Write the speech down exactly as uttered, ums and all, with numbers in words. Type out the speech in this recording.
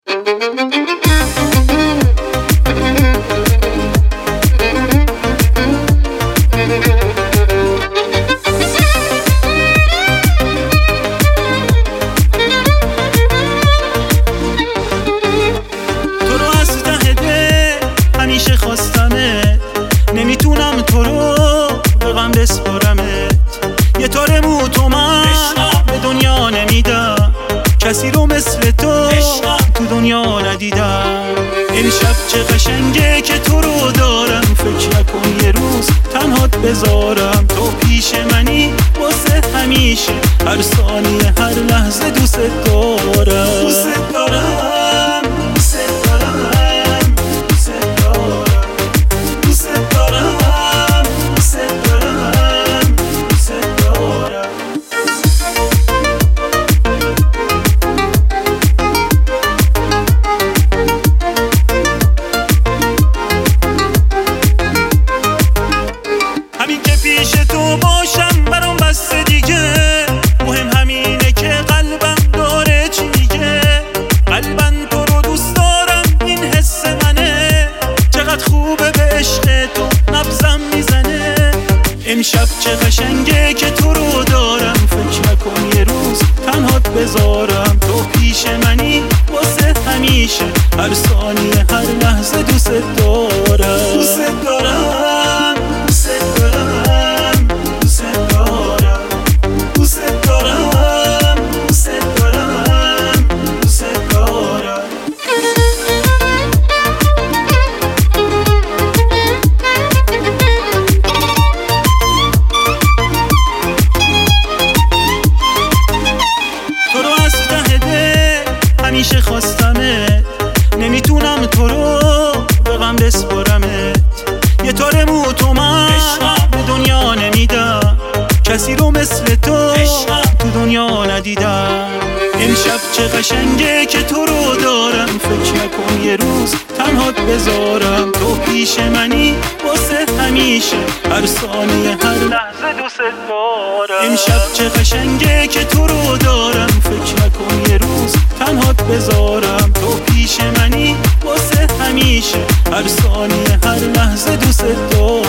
نمیتونم تو رو به غم بسپارمت، یه تار مو تو من به دنیا نمیدم، کسی رو مثل تو تو دنیا ندیدم. امشب چه قشنگه که تو رو دارم، فکر نکن یه روز تنهات بذارم. تو پیش منی واسه همیشه، هر ثانیه هر لحظه دوست دارم. دوست دارم دوست دارم دوست دارم دوست دارم دوست دارم دوست دارم. همین که پیش تو باشم برام بسته دیگه، مهم همینه که قلبم داره چی میگه. قلبم تو رو دوست دارم این حس منه، چقدر خوبه به عشق تو نبضم میزنه. امشب چه قشنگه که تو رو دارم، فکر نکن یه روز تنهات بذارم. تو پیش منی واسه همیشه، هر ثانیه هر لحظه دوست دارم. دوست دارم دوست دارم دوست دارم دوست دارم دوست دارم دوست دارم. تو رو از ته دل همیشه خواستمت، نمیتونم تو رو به غم بسپارمت. یه تار مو تو من به دنیا نمیدم، کسی رو مثل تو تو دنیا ندیدم. امشب چه قشنگه که تو رو دارم، فکر نکن یه روز تنهات بذارم. تو پیش منی واسه همیشه، هر ثانیه هر لحظه دوست دارم. امشب چه قشنگه که تو رو دارم، فکر نکن یه روز تنهات بذارم. تو پیش منی واسه همیشه، هر ثانیه هر لحظه دوست دارم.